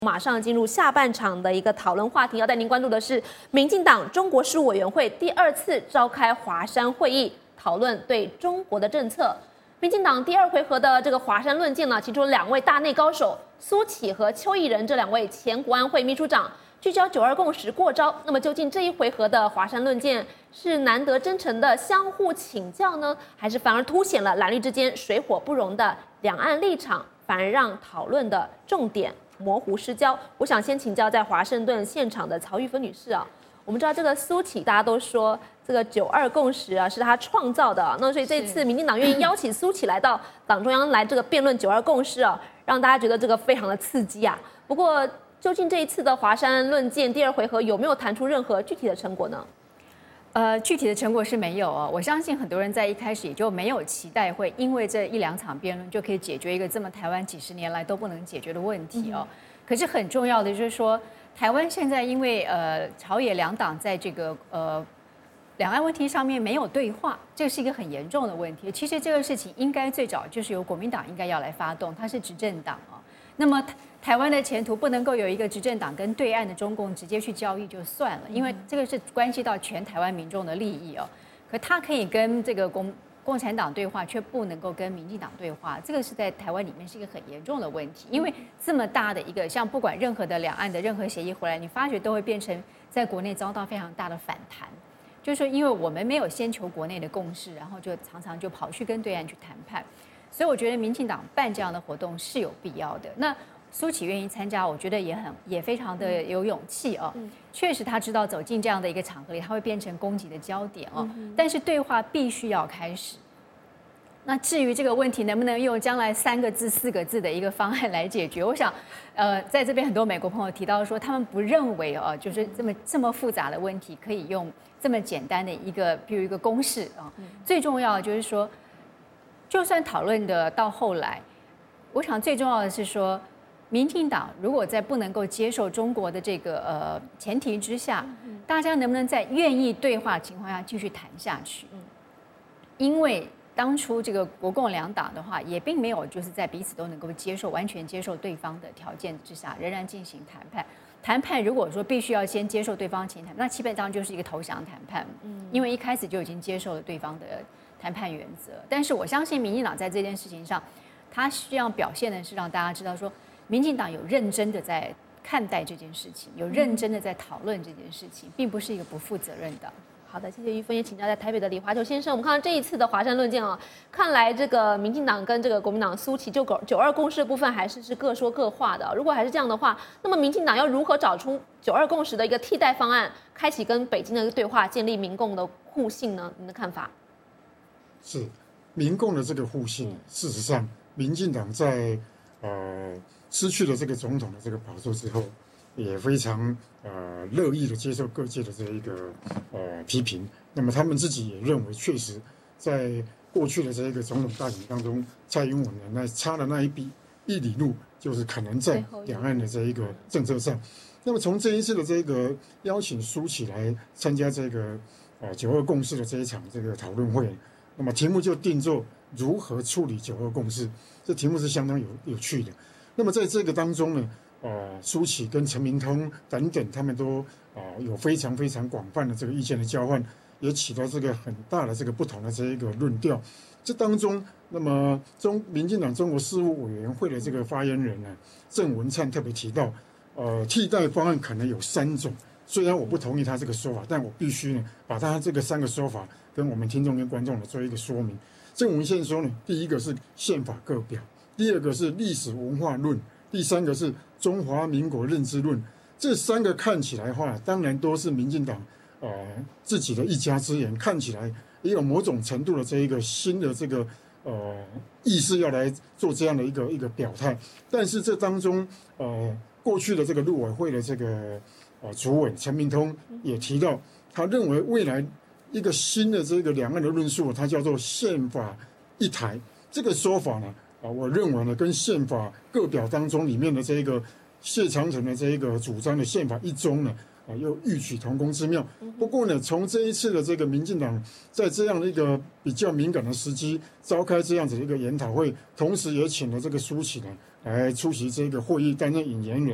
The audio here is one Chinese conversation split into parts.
马上进入下半场的一个讨论话题，要带您关注的是民进党中国事务委员会第2次召开华山会议，讨论对中国的政策。民进党第2回合的这个华山论剑呢，提出了2位大内高手苏起和邱毅人这2位前国安会秘书长，聚焦9·2共识过招。那么究竟这一回合的华山论剑是难得真诚的相互请教呢，还是反而凸显了蓝绿之间水火不容的两岸立场，反而让讨论的重点模糊失焦？我想先请教在华盛顿现场的曹玉芬女士啊，我们知道这个苏起，大家都说这个9·2共识啊是他创造的，那所以这次民进党愿意邀请苏起来到党中央来这个辩论9·2共识啊，让大家觉得这个非常的刺激啊。不过究竟这一次的华山论剑第2回合有没有谈出任何具体的成果呢？ 具体的成果是没有哦。我相信很多人在一开始也就没有期待会因为这1-2场辩论就可以解决一个这么台湾几十年来都不能解决的问题哦。可是很重要的就是说，台湾现在因为朝野两党在这个两岸问题上面没有对话，这是一个很严重的问题。其实这个事情应该最早就是由国民党应该要来发动，它是执政党哦。那么台湾的前途不能够有一个执政党跟对岸的中共直接去交易就算了，因为这个是关系到全台湾民众的利益哦。可他可以跟这个共产党对话，却不能够跟民进党对话，这个是在台湾里面是一个很严重的问题。因为这么大的一个像不管任何的两岸的任何协议回来，你发觉都会变成在国内遭到非常大的反弹。就是说，因为我们没有先求国内的共识，然后就常常就跑去跟对岸去谈判，所以我觉得民进党办这样的活动是有必要的。那苏起愿意参加，我觉得也非常的有勇气哦。确实他知道走进这样的一个场合里，他会变成攻击的焦点哦。但是对话必须要开始。那至于这个问题能不能用将来3个字、4个字的一个方案来解决，我想，在这边很多美国朋友提到说，他们不认为哦，就是这么复杂的问题可以用这么简单的比如一个公式啊。最重要的就是说，就算讨论的到后来，我想最重要的是说，民进党如果在不能够接受中国的这个前提之下，大家能不能在愿意对话的情况下继续谈下去？因为当初这个国共两党的话，也并没有就是在彼此都能够完全接受对方的条件之下，仍然进行谈判。谈判如果说必须要先接受对方前谈，那基本上就是一个投降谈判。因为一开始就已经接受了对方的谈判原则。但是我相信民进党在这件事情上，他需要表现的是让大家知道说，民进党有认真的在看待这件事情，有认真的在讨论这件事情，并不是一个不负责任的。 好的，谢谢玉芬，也请教在台北的李华球先生。我们看到这一次的华山论剑啊，看来这个民进党跟这个国民党苏起9·2共识的部分还是各说各话的。如果还是这样的话，那么民进党要如何找出9·2共识的一个替代方案，开启跟北京的对话，建立民共的互信呢？您的看法？ 是民共的这个互信，事实上，民进党在失去了这个总统的这个宝座之后，也非常乐意的接受各界的这一个批评。那么他们自己也认为，确实在过去的这一个总统大选当中，蔡英文呢差的那一里路，就是可能在两岸的这一个政策上。那么从这一次的这个邀请苏起来参加这个9·2共识的这一场这个讨论会，那么题目就定作如何处理9·2共识。这题目是相当有趣的。那么在这个当中呢，苏起跟陈明通等等，他们都有非常非常广泛的这个意见的交换，也起到这个很大的这个不同的这一个论调。这当中，那么民进党中国事务委员会的这个发言人呢，郑文灿特别提到，替代方案可能有3种。虽然我不同意他这个说法，但我必须呢把他这个3个说法跟我们听众跟观众呢做一个说明。郑文灿说呢，第一个是宪法各表，第2个是历史文化论，第3个是中华民国认知论。这3个看起来的话，当然都是民进党自己的一家之言，看起来也有某种程度的这一个新的这个意识要来做这样的一个表态。但是这当中过去的这个陆委会的这个主委陈明通也提到，他认为未来一个新的这个两岸的论述，它叫做宪法一台。这个说法呢，我认为呢，跟宪法各表当中里面的这个谢长廷的这一个主张的宪法一中呢，又异曲同工之妙。不过呢，从这一次的这个民进党在这样的一个比较敏感的时机召开这样子的一个研讨会，同时也请了这个苏起呢来出席这个会议，担任引言人，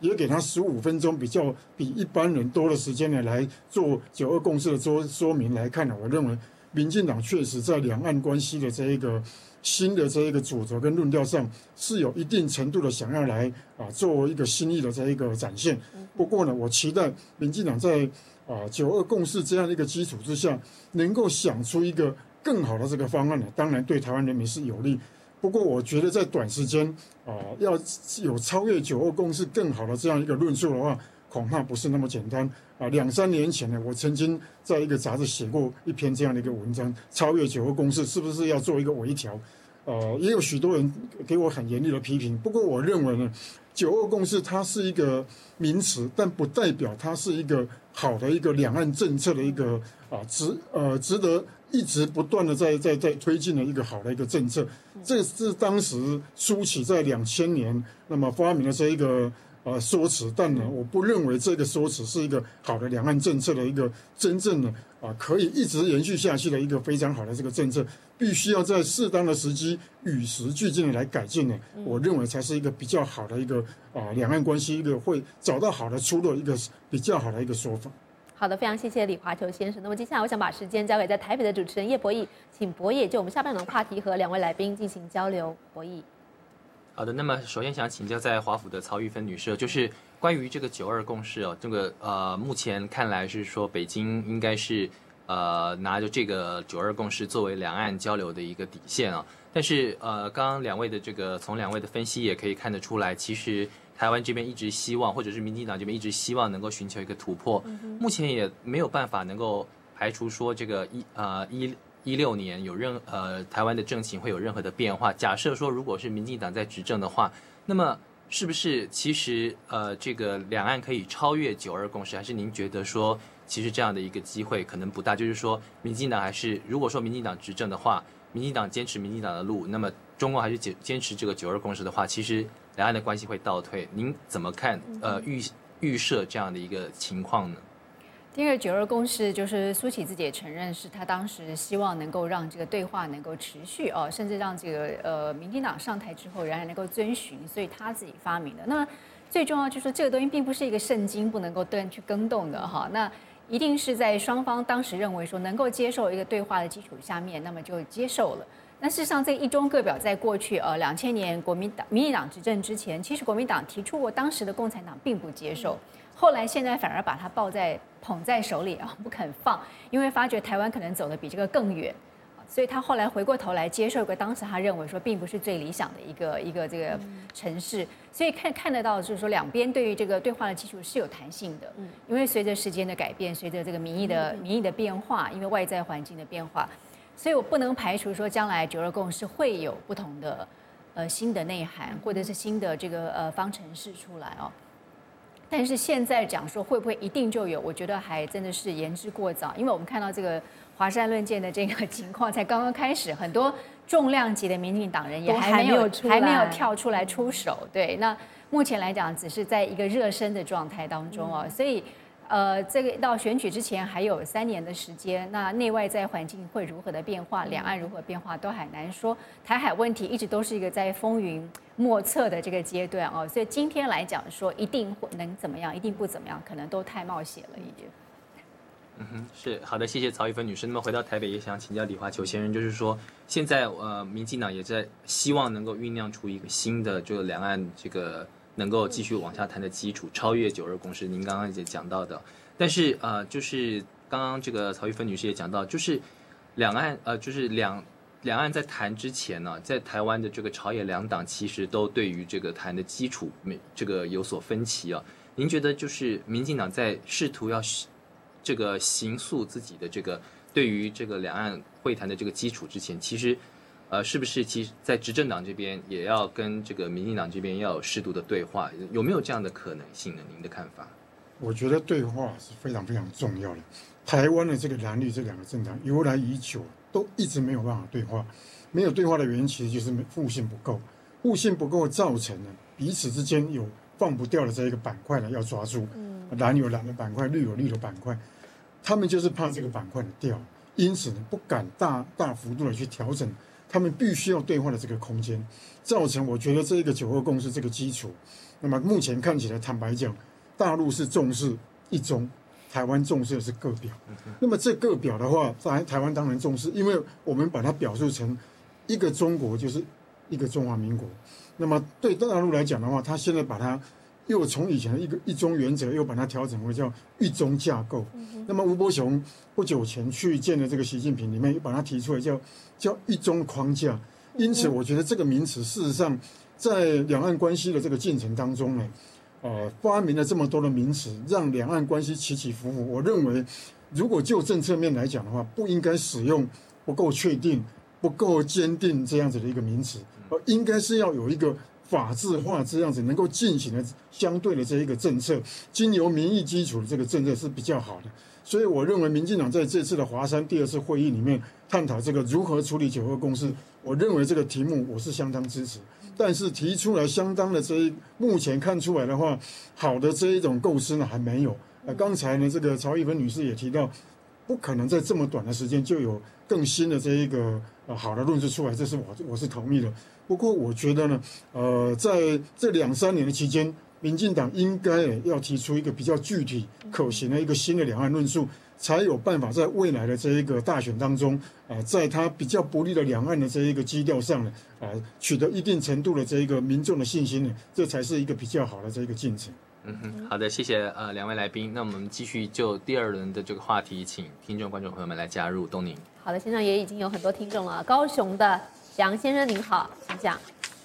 也给他15分钟，比一般人多的时间呢，来做9·2共识的说明来看呢，我认为民进党确实在两岸关系的这一个新的这一个主轴跟论调上，是有一定程度的想要来做一个新意的这一个展现。不过呢，我期待民进党在9·2共识这样的一个基础之下，能够想出一个更好的这个方案呢，当然对台湾人民是有利。不过我觉得在短时间要有超越9·2共识更好的这样一个论述的话，恐怕不是那么简单2-3年前呢，我曾经在一个杂志写过一篇这样的一个文章，超越9·2共识是不是要做一个微调？也有许多人给我很严厉的批评。不过我认为呢，9·2共识它是一个名词，但不代表它是一个好的一个两岸政策的一个值得一直不断的在推进的一个好的一个政策。这是当时苏起在2000年那么发明的这一个说辞，但呢，我不认为这个说辞是一个好的两岸政策的一个真正的可以一直延续下去的一个非常好的这个政策，必须要在适当的时机与时俱进的来改进呢。我认为才是一个比较好的一个两岸关系一个会找到好的出路一个比较好的一个说法。 好的，非常谢谢李华球先生。那么接下来我想把时间交给在台北的主持人叶博弈，请博弈就我们下半场的话题和2位来宾进行交流。博弈。 好的，那么首先想请教在华府的曹玉芬女士，就是关于这个9·2共识这个目前看来是说北京应该是拿着这个9·2共识作为两岸交流的一个底线但是刚刚从两位的分析也可以看得出来，其实台湾这边一直希望，或者是民进党这边一直希望能够寻求一个突破，目前也没有办法能够排除说这个16年有台湾的政情会有任何的变化。假设说如果是民进党在执政的话，那么是不是其实这个两岸可以超越9·2共识？还是您觉得说其实这样的一个机会可能不大？就是说民进党还是如果说民进党执政的话，民进党坚持民进党的路，那么中共还是坚持这个9·2共识的话，其实两岸的关系会倒退。您怎么看预设这样的一个情况呢？ 第二，9·2共识就是苏起自己也承认，是他当时希望能够让这个对话能够持续甚至让这个民进党上台之后仍然能够遵循，所以他自己发明的。那最重要就是说，这个东西并不是一个圣经，不能够去更动的那一定是在双方当时认为说能够接受一个对话的基础下面，那么就接受了。那事实上，这一中各表在过去2000年民进党执政之前，其实国民党提出过，当时的共产党并不接受，后来现在反而把它捧在手里不肯放，因为发觉台湾可能走得比这个更远，所以他后来回过头来接受一个当时他认为说并不是最理想的一个这个城市，所以看得到就是说两边对于这个对话的基础是有弹性的，因为随着时间的改变，随着这个民意的变化，因为外在环境的变化，所以我不能排除说将来9·2共识会有不同的新的内涵，或者是新的这个方程式出来但是现在讲说会不会一定就有，我觉得还真的是言之过早，因为我们看到这个华山论剑的这个情况才刚刚开始，很多重量级的民进党人也还没有跳出来出手。对，那目前来讲只是在一个热身的状态当中所以这个到选举之前还有3年的时间，那内外在环境会如何的变化，两岸如何变化都很难说。台海问题一直都是一个在风云莫测的这个阶段所以今天来讲说一定能怎么样，一定不怎么样，可能都太冒险了一点。 是好的，谢谢曹玉芬女士。那么回到台北，也想请教李华球先生，就是说现在民进党也在希望能够酝酿出一个新的这个两岸这个能够继续往下谈的基础，超越9·2共识。您刚刚也讲到的，但是就是刚刚这个曹玉芬女士也讲到，就是两岸在谈之前呢，在台湾的这个朝野两党其实都对于这个谈的基础这个有所分歧您觉得就是民进党在试图要这个形塑自己的这个对于这个两岸会谈的这个基础之前，其实是不是其实在执政党这边也要跟这个民进党这边要有适度的对话，有没有这样的可能性呢？您的看法？ 我觉得对话是非常非常重要的。台湾的这个蓝绿这两个政党由来已久，都一直没有办法对话。没有对话的原因其实就是互信不够，互信不够造成了彼此之间有放不掉的这一个板块呢要抓住。蓝有蓝的板块，绿有绿的板块，他们就是怕这个板块的掉，因此呢不敢大幅度的去调整他们必须要对话的这个空间，造成我觉得这一个9·2共识这个基础。那么目前看起来，坦白讲，大陆是重视一中，台湾重视的是各表。那么这各表的话，台湾当然重视，因为我们把它表述成一个中国就是一个中华民国。那么对大陆来讲的话，他现在把它又从以前的一中原则，又把它调整为叫一中架构。那么吴伯雄不久前去见了这个习近平，里面又把它提出来叫一中框架。因此，我觉得这个名词事实上在两岸关系的这个进程当中呢，发明了这么多的名词，让两岸关系起起伏伏。我认为，如果就政策面来讲的话，不应该使用不够确定、不够坚定这样子的一个名词，而应该是要有一个法治化这样子能够进行的相对的这一个政策，经由民意基础的这个政策是比较好的。所以我认为民进党在这次的华山第2次会议里面探讨这个如何处理9·2共识，我认为这个题目我是相当支持。但是提出来相当的目前看出来的话，好的这一种构思呢还没有。刚才呢这个曹玉芬女士也提到，不可能在这么短的时间就有更新的这一个好的论述出来，这是我是同意的。不过我觉得呢，在这2-3年的期间，民进党应该要提出一个比较具体可行的一个新的两岸论述，才有办法在未来的这一个大选当中，在他比较不利的两岸的这一个基调上呢，取得一定程度的这一个民众的信心呢，这才是一个比较好的这一个进程。 好的，谢谢两位来宾。那我们继续就第2轮的这个话题，请听众观众朋友们来加入。东宁， 好的，现在也已经有很多听众了。高雄的杨先生您好，请讲。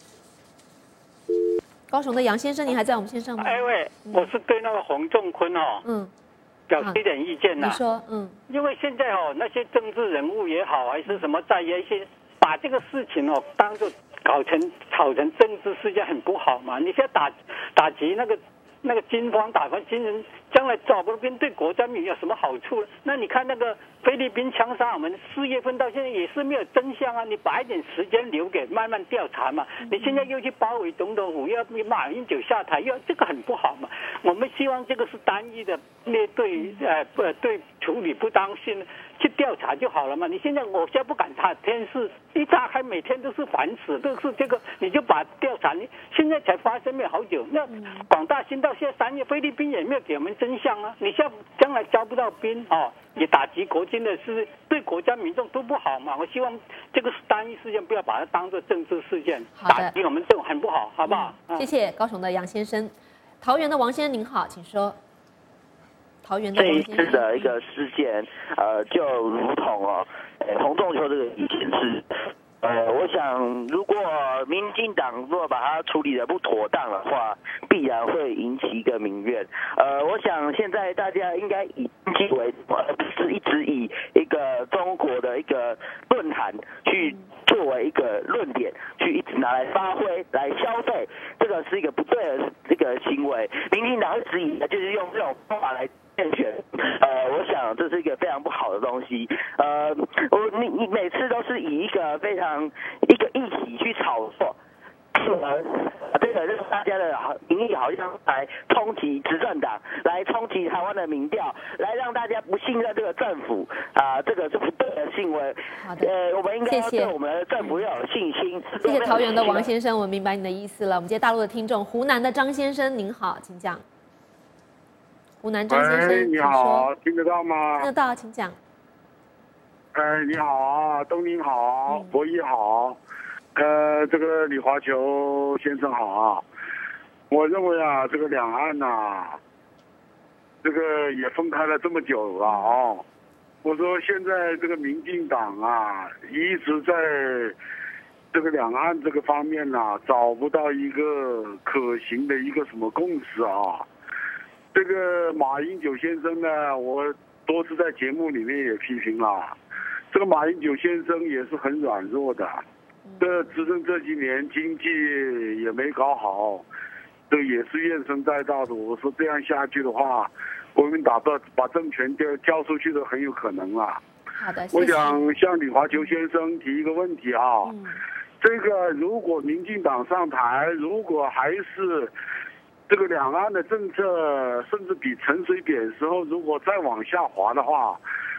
高雄的杨先生，您还在我们线上吗？ 喂，我是对那个洪仲坤表示一点意见呐。 你说， 因为现在那些政治人物也好，还是什么在野一些，把这个事情当作炒成政治事件很不好嘛。你现在打击那个军方打翻军人，将来找不兵对国家民有什么好处呢？那你看那个菲律宾枪杀我们4月份到现在也是没有真相啊！你把一点时间留给慢慢调查嘛。你现在又去包围总统府，要马英九下台，这个很不好嘛。我们希望这个是单一的对处理不当性去调查就好了嘛。你现在我现在不敢查电视，一炸开每天都是反死，都是这个，你就把调查，你现在才发生没有好久。那广大新到现在3月，菲律宾也没有给我们真相啊。你现在将来招不到兵也打击国军的是对国家民众都不好嘛。我希望这个是单一事件，不要把它当作政治事件，打击我们这种很不好，好不好？ 谢谢高雄的杨先生。桃园的王先生您好，请说。桃园的王先生， 这一次的一个事件，就如同洪仲丘这个意见是。我想，如果民进党如果把它处理的不妥当的话，必然会引起一个民怨。我想现在大家应该以经济为主，而不是一直以一个中国的一个论坛去作为一个论点，去一直拿来发挥、来消费，这个是一个不对的这个行为。民进党一直以来就是用这种方法来竞选，我想这是一个非常不好的东西。你每次都是以一个非常一个议题去炒作，这个让大家的民意好像来冲击执政党，来冲击台湾的民调，来让大家不信任这个政府这个是不对的行为。 好的， 我们应该要对我们的政府要有信心。 谢谢桃园的王先生，我明白你的意思了。我们接大陆的听众，湖南的张先生您好，请讲。湖南张先生， 你好，听得到吗？ 听得到，请讲。 你好啊，东宁好，博弈好，这个李华球先生好啊。我认为这个两岸这个也分开了这么久了我说现在这个民进党一直在这个两岸这个方面找不到一个可行的一个什么共识这个马英九先生呢，我多次在节目里面也批评了。这个马英九先生也是很软弱的，这执政这几年经济也没搞好，这也是怨声载道的。我说这样下去的话，国民党把政权交出去的很有可能了。 好的，谢谢。 我想向李华球先生提一个问题这个如果民进党上台，如果还是这个两岸的政策，甚至比陈水扁时候如果再往下滑的话，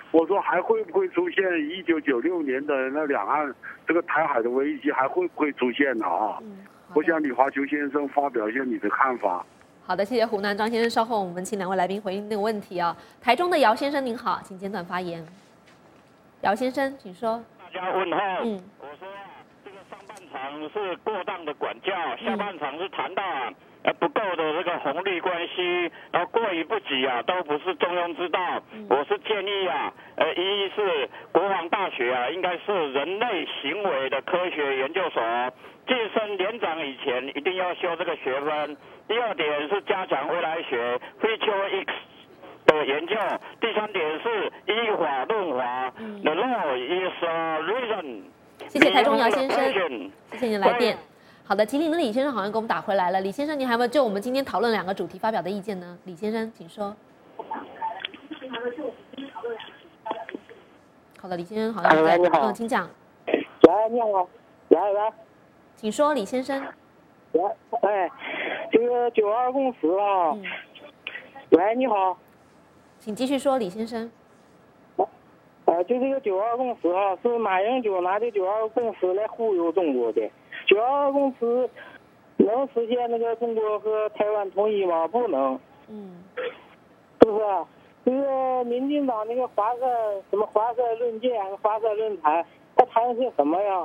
我说还会不会出现1996年的那两岸这个台海的危机，还会不会出现呢啊？我想李华球先生发表一下你的看法。 好的，谢谢湖南张先生。稍后我们请两位来宾回应那个问题啊。台中的姚先生您好，请简短发言。姚先生，请说。 大家问候。我说这个上半场是过当的管教，下半场是谈到不够的这个红利关系，然后过于不及都不是中庸之道。我是建议一是国防大学应该是人类行为的科学研究所，晋升连长以前一定要修这个学分。第二点是加强未来学 （Future X） 的研究。第三点是依法论法 ，The law is a reason。 谢谢台中姚先生，谢谢你的来电。好的，吉林的李先生好像给我们打回来了。李先生，你还有没有就我们今天讨论2个主题发表的意见呢？李先生，请说。好的，李先生好像在。 你好， 请讲。 喂，你好，喂， 请说，李先生。 哎，这个92共识啊。喂，你好。 请继续说，李先生。 就这个92共识啊，是马英九拿这92共识来忽悠中国的。92共识能实现那个中国和台湾统一吗？不能。是不是？这个民进党那个华山论剑、华山论坛，他谈的是什么呀？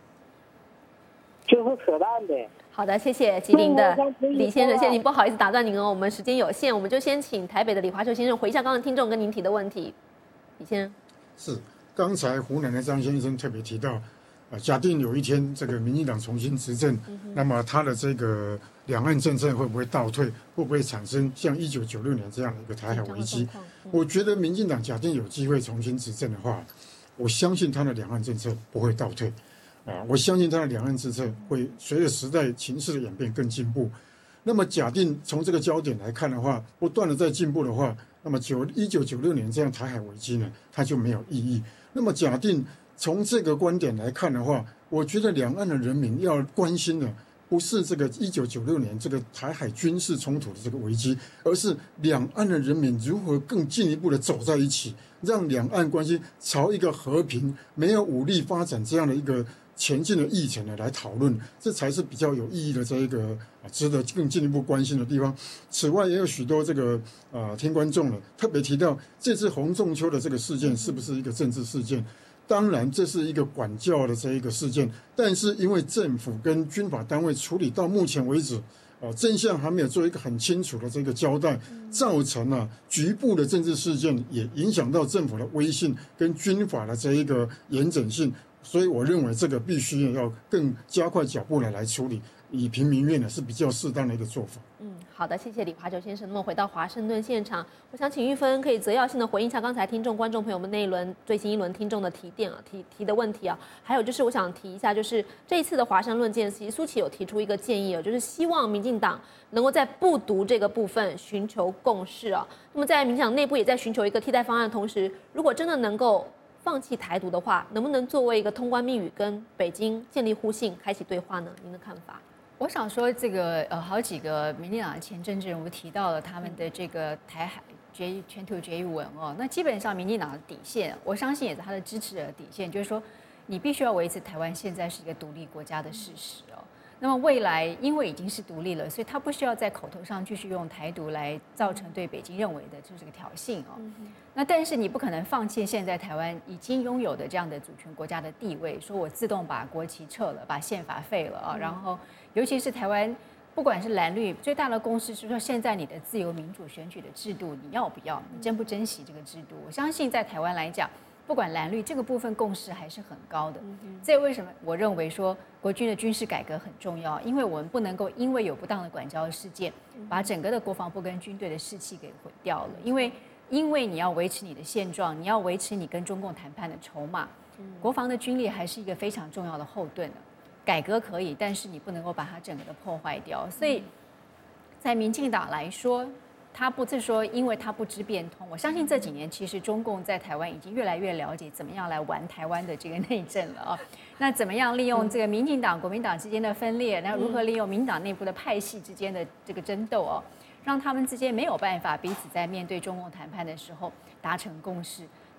就是扯淡的。 好的，谢谢吉林的李先生，谢谢您，不好意思打断您哦，我们时间有限，我们就先请台北的李华球先生回一下刚刚听众跟您提的问题。李先生。 是，刚才湖南的张先生特别提到，假定有一天这个民进党重新执政，那么他的这个两岸政策会不会倒退，会不会产生像1996年这样的一个台海危机？我觉得民进党假定有机会重新执政的话，我相信他的两岸政策不会倒退，我相信他的两岸政策会随着时代情势的演变更进步。那么假定从这个焦点来看的话，不断的在进步的话，那么1996年这样台海危机呢，它就没有意义。那么假定从这个观点来看的话，我觉得两岸的人民要关心的不是这个1996年这个台海军事冲突的这个危机，而是两岸的人民如何更进一步的走在一起，让两岸关系朝一个和平、没有武力发展这样的一个前进的议程呢来讨论，这才是比较有意义的这一个值得更进一步关心的地方。此外，也有许多这个听观众了特别提到这次洪仲丘的这个事件是不是一个政治事件？当然，这是一个管教的这一个事件，但是因为政府跟军法单位处理到目前为止，真相还没有做一个很清楚的这个交代，造成了局部的政治事件，也影响到政府的威信跟军法的这一个严整性。所以我认为这个必须要更加快脚步来处理，以平民院呢是比较适当的一个做法。 好的，谢谢李华球先生。那么回到华盛顿现场，我想请玉芬可以择要性的回应一下刚才听众、观众朋友们那一轮最新一轮听众的提的问题啊。还有就是我想提一下，就是这一次的华山论剑，其实苏琪有提出一个建议就是希望民进党能够在不独这个部分寻求共识啊。那么在民进党内部也在寻求一个替代方案的同时，如果真的能够放弃台独的话，能不能作为一个通关密语跟北京建立互信、开启对话呢？您的看法？ 我想说，这个好几个民进党的前政治人物提到了他们的这个台海全球决议文哦。那基本上民进党的底线，我相信也是他的支持者的底线，就是说你必须要维持台湾现在是一个独立国家的事实哦。那么未来因为已经是独立了，所以他不需要在口头上继续用台独来造成对北京认为的就是个挑衅哦。那但是你不可能放弃现在台湾已经拥有的这样的主权国家的地位，说我自动把国旗撤了，把宪法废了啊，然后尤其是台湾不管是蓝绿最大的共识是说，现在你的自由民主选举的制度你要不要，你珍不珍惜这个制度？我相信在台湾来讲，不管蓝绿这个部分共识还是很高的。这为什么我认为说国军的军事改革很重要？因为我们不能够因为有不当的管教事件，把整个的国防部跟军队的士气给毁掉了。因为你要维持你的现状，你要维持你跟中共谈判的筹码，国防的军力还是一个非常重要的后盾的。改革可以，但是你不能够把它整个的破坏掉。所以，在民进党来说，他不是说因为他不知变通。我相信这几年其实中共在台湾已经越来越了解怎么样来玩台湾的这个内政了啊。那怎么样利用这个民进党、国民党之间的分裂，那如何利用民进党内部的派系之间的这个争斗哦，让他们之间没有办法彼此在面对中共谈判的时候达成共识。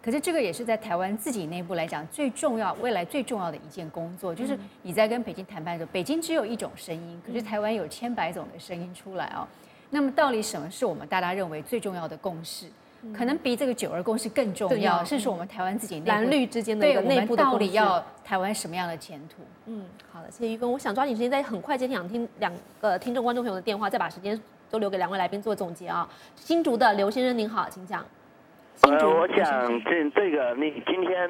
可是这个也是在台湾自己内部来讲最重要、未来最重要的一件工作，就是你在跟北京谈判的时候，北京只有一种声音，可是台湾有千百种的声音出来哦。那么到底什么是我们大家认为最重要的共识？可能比这个9·2共识更重要，是说我们台湾自己内部蓝绿之间的一个内部的到底要台湾什么样的前途？ 好的，谢谢玉芬。我想抓紧时间，在很快接听两个听众观众朋友的电话，再把时间都留给2位来宾做总结啊。新竹的刘先生您好，请讲。 我想这个你今天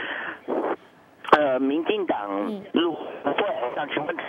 民进党如果想请问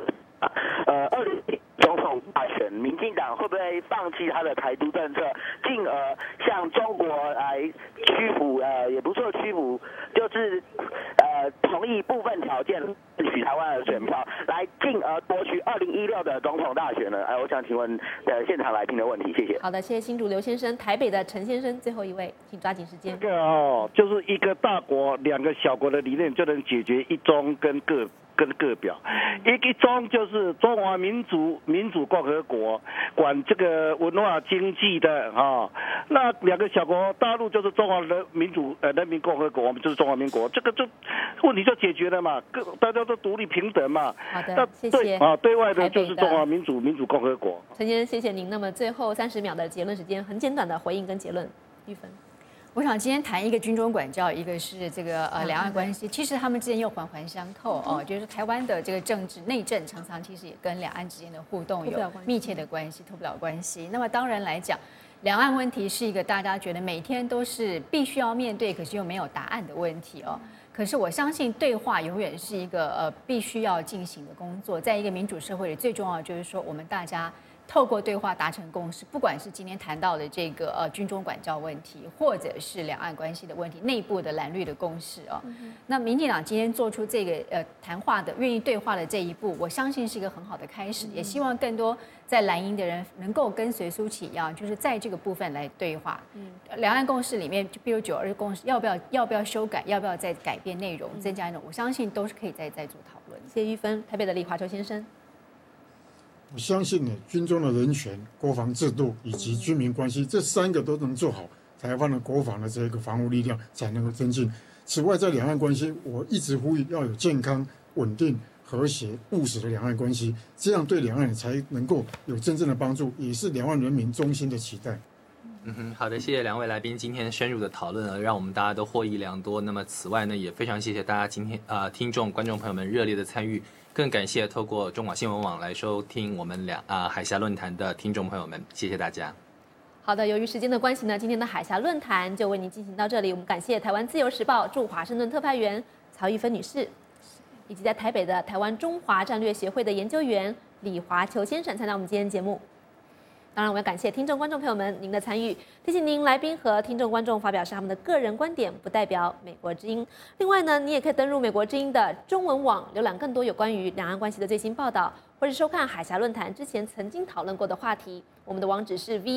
2020总统大选，民进党会不会放弃他的台独政策，进而向中国来屈服？也不说屈服，就是同意部分条件取台湾的选票，来进而夺取2016的总统大选呢？我想请问现场来宾的问题，谢谢。 好的，谢谢新竹刘先生。台北的陈先生最后一位，请抓紧时间。 这个就是一个大国2个小国的理念就能解决一中跟各表，一中就是中华民主共和国，管这个文化经济的那2个小国，大陆就是中华人民共和国，我们就是中华民国，这个就问题就解决了嘛，大家都独立平等嘛。 好的，谢谢。 对外的就是中华民主共和国。 陈先生，谢谢您。那么最后30秒的结论时间，很简短的回应跟结论，玉芬。 我想今天谈一个军中管教，一个是这个两岸关系，其实他们之间又环环相扣哦。就是台湾的这个政治内政常常其实也跟两岸之间的互动有密切的关系，脱不了关系。那么当然来讲，两岸问题是一个大家觉得每天都是必须要面对，可是又没有答案的问题哦。可是我相信对话永远是一个必须要进行的工作，在一个民主社会里，最重要的就是说我们大家透过对话达成共识，不管是今天谈到的这个军中管教问题，或者是两岸关系的问题，内部的蓝绿的共识哦。那民进党今天做出这个谈话的愿意对话的这一步，我相信是一个很好的开始，也希望更多在蓝营的人能够跟随苏起一样，就是在这个部分来对话。两岸共识里面，就比如9·2共识要不要修改，要不要再改变内容，增加内容，我相信都是可以再做讨论。 谢谢玉芬，台北的李华球先生。 我相信呢，军中的人权、国防制度以及军民关系这3个都能做好，台湾的国防的这个防务力量才能够增进。此外，在两岸关系，我一直呼吁要有健康、稳定、和谐、务实的两岸关系，这样对两岸才能够有真正的帮助，也是两岸人民衷心的期待。 好的，谢谢2位来宾今天深入的讨论，让我们大家都获益良多。那么此外呢，也非常谢谢大家今天听众、观众朋友们热烈的参与。更感谢透过中广新闻网来收听我们海峡论坛的听众朋友们，谢谢大家。 好的，由于时间的关系呢，今天的海峡论坛就为您进行到这里。我们感谢台湾自由时报驻华盛顿特派员曹玉芬女士，以及在台北的台湾中华战略协会的研究员李华球先生参加我们今天节目。当然，我们要感谢听众、观众朋友们您的参与。提醒您，来宾和听众、观众发表是他们的个人观点，不代表美国之音。另外呢，你也可以登入美国之音的中文网，浏览更多有关于两岸关系的最新报道，或是收看海峡论坛之前曾经讨论过的话题。我们的网址是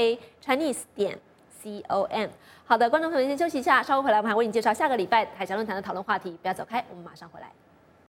voachinese.com。好的，观众朋友们先休息一下，稍后回来我们还为你介绍下个礼拜海峡论坛的讨论话题。不要走开，我们马上回来。